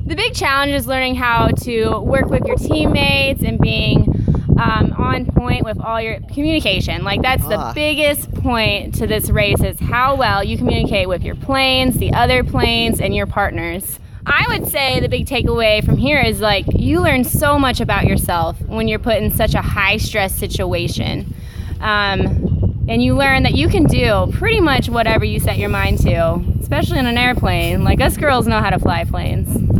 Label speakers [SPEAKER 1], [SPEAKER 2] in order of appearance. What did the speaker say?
[SPEAKER 1] The big challenge is learning how to work with your teammates and being on point with all your communication. Like, that's the biggest point to this race, is how well you communicate with your planes, the other planes, and your partners. I would say the big takeaway from here is, like, you learn so much about yourself when you're put in such a high-stress situation. And you learn that you can do pretty much whatever you set your mind to, especially in an airplane. Like, us girls know how to fly planes.